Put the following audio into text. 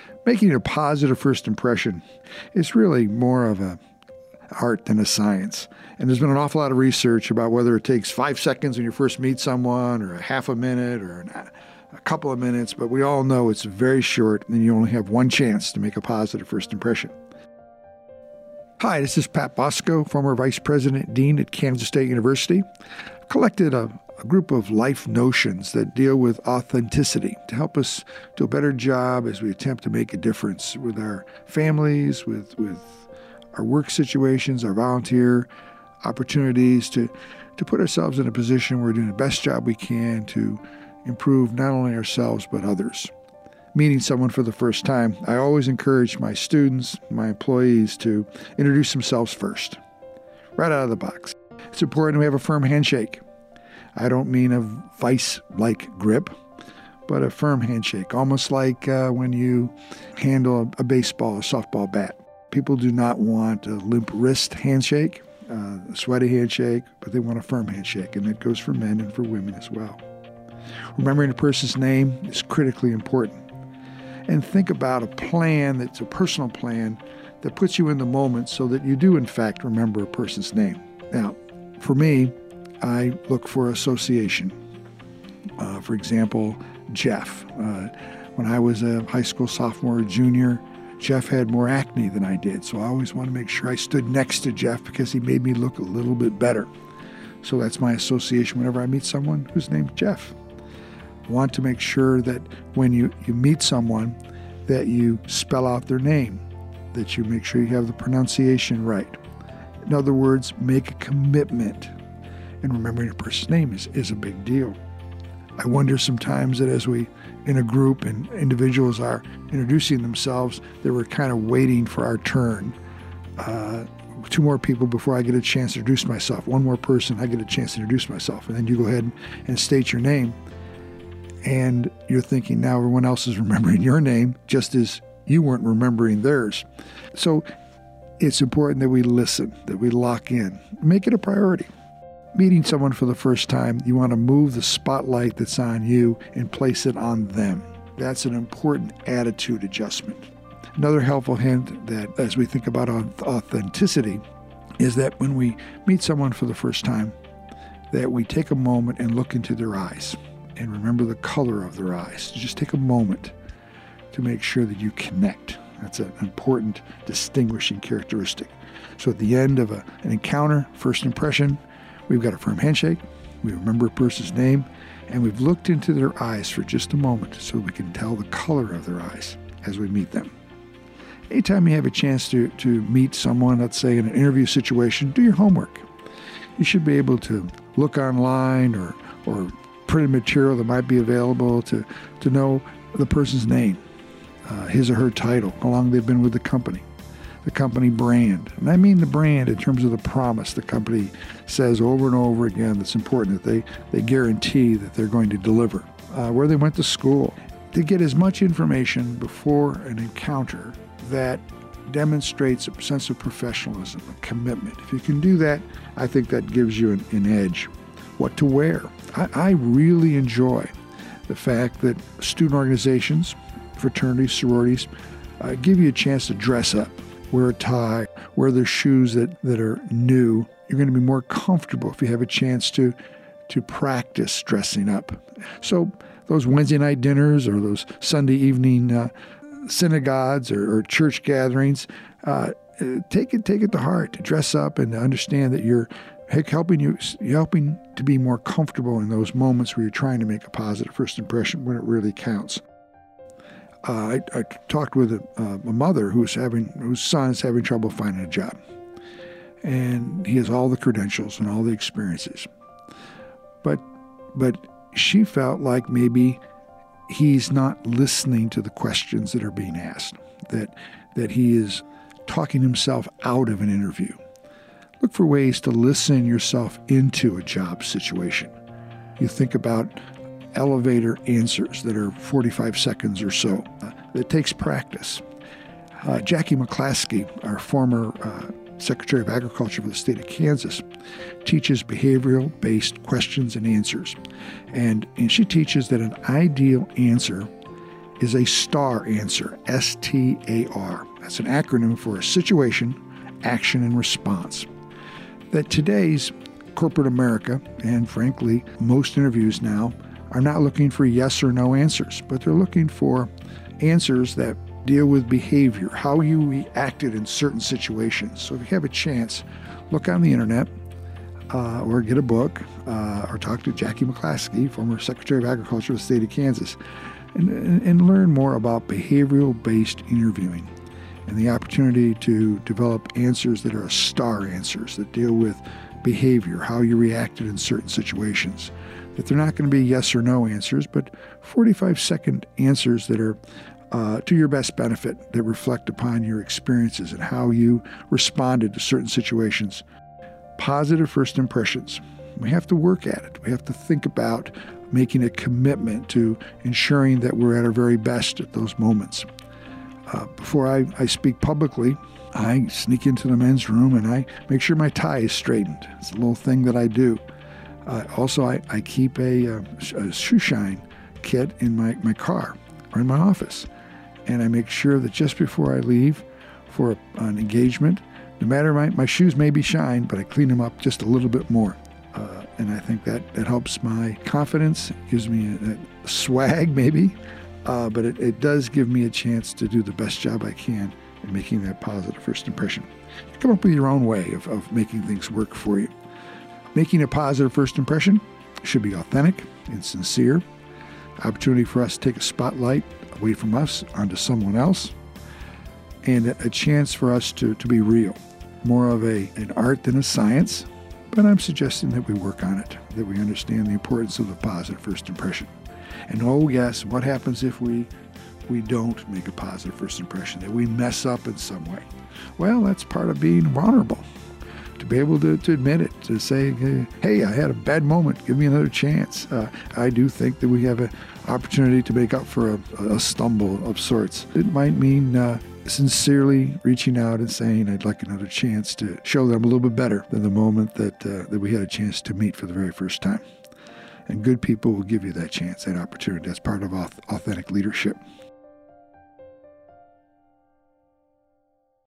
Making a positive first impression is really more of an art than a science. And there's been an awful lot of research about whether it takes 5 seconds when you first meet someone, or a half a minute, or a couple of minutes, but we all know it's very short, and you only have one chance to make a positive first impression. Hi, this is Pat Bosco, former Vice President Dean at Kansas State University. I've collected a group of life notions that deal with authenticity to help us do a better job as we attempt to make a difference with our families, with our work situations, our volunteer opportunities, to put ourselves in a position where we're doing the best job we can to improve not only ourselves but others. Meeting someone for the first time, I always encourage my students, my employees, to introduce themselves first, right out of the box. It's important we have a firm handshake. I don't mean a vice-like grip, but a firm handshake, almost like when you handle a baseball, a softball bat. People do not want a limp wrist handshake, a sweaty handshake, but they want a firm handshake, and that goes for men and for women as well. Remembering a person's name is critically important. And think about a plan that's a personal plan that puts you in the moment so that you do, in fact, remember a person's name. Now, for me, I look for association. For example, Jeff. When I was a high school sophomore or junior, Jeff had more acne than I did, so I always want to make sure I stood next to Jeff because he made me look a little bit better. So that's my association whenever I meet someone whose name's Jeff. I want to make sure that when you meet someone that you spell out their name, that you make sure you have the pronunciation right. In other words, make a commitment. And remembering a person's name is a big deal. I wonder sometimes that as we, in a group and individuals are introducing themselves, that we're kind of waiting for our turn. 2 more people before I get a chance to introduce myself. 1 more person, I get a chance to introduce myself. And then you go ahead and state your name. And you're thinking now everyone else is remembering your name just as you weren't remembering theirs. So it's important that we listen, that we lock in. Make it a priority. Meeting someone for the first time, you want to move the spotlight that's on you and place it on them. That's an important attitude adjustment. Another helpful hint that as we think about authenticity is that when we meet someone for the first time, that we take a moment and look into their eyes and remember the color of their eyes. Just take a moment to make sure that you connect. That's an important distinguishing characteristic. So at the end of an encounter, first impression, we've got a firm handshake, we remember a person's name, and we've looked into their eyes for just a moment so we can tell the color of their eyes as we meet them. Anytime you have a chance to meet someone, let's say in an interview situation, do your homework. You should be able to look online or printed material that might be available to know the person's name, his or her title, how long they've been with the company brand. And I mean the brand in terms of the promise the company says over and over again that's important, that they guarantee that they're going to deliver, where they went to school. To get as much information before an encounter that demonstrates a sense of professionalism, a commitment. If you can do that, I think that gives you an edge. What to wear. I really enjoy the fact that student organizations, fraternities, sororities, give you a chance to dress up, wear a tie, wear their shoes that are new. You're going to be more comfortable if you have a chance to practice dressing up. So those Wednesday night dinners or those Sunday evening synagogues or church gatherings, take it to heart to dress up and to understand that you're helping to be more comfortable in those moments where you're trying to make a positive first impression when it really counts. I talked with a mother whose son is having trouble finding a job, and he has all the credentials and all the experiences, but she felt like maybe he's not listening to the questions that are being asked, that he is talking himself out of an interview. Look for ways to listen yourself into a job situation. You think about elevator answers that are 45 seconds or so. It takes practice. Jackie McClaskey, our former Secretary of Agriculture for the state of Kansas, teaches behavioral-based questions and answers. And she teaches that an ideal answer is a STAR answer, S-T-A-R. That's an acronym for a situation, action, and response. That today's corporate America, and frankly, most interviews now, are not looking for yes or no answers, but they're looking for answers that deal with behavior, how you reacted in certain situations. So if you have a chance, look on the internet or get a book or talk to Jackie McClaskey, former Secretary of Agriculture of the state of Kansas, and learn more about behavioral-based interviewing and the opportunity to develop answers that are STAR answers that deal with behavior, how you reacted in certain situations. That they're not going to be yes or no answers, but 45-second answers that are to your best benefit, that reflect upon your experiences and how you responded to certain situations. Positive first impressions. We have to work at it. We have to think about making a commitment to ensuring that we're at our very best at those moments. Before I speak publicly, I sneak into the men's room and I make sure my tie is straightened. It's a little thing that I do. Also, I keep a shoe shine kit in my car or in my office. And I make sure that just before I leave for an engagement, no matter my shoes may be shined, but I clean them up just a little bit more. And I think that helps my confidence, gives me a swag maybe, but it does give me a chance to do the best job I can in making that positive first impression. You come up with your own way of making things work for you. Making a positive first impression should be authentic and sincere. Opportunity for us to take a spotlight away from us onto someone else, and a chance for us to be real. More of an art than a science, but I'm suggesting that we work on it, that we understand the importance of the positive first impression. And oh yes, what happens if we don't make a positive first impression, that we mess up in some way? Well, that's part of being vulnerable. To be able to admit it, to say, hey, I had a bad moment, give me another chance. I do think that we have an opportunity to make up for a stumble of sorts. It might mean sincerely reaching out and saying, I'd like another chance to show that I'm a little bit better than the moment that we had a chance to meet for the very first time. And good people will give you that chance, that opportunity. That's part of authentic leadership.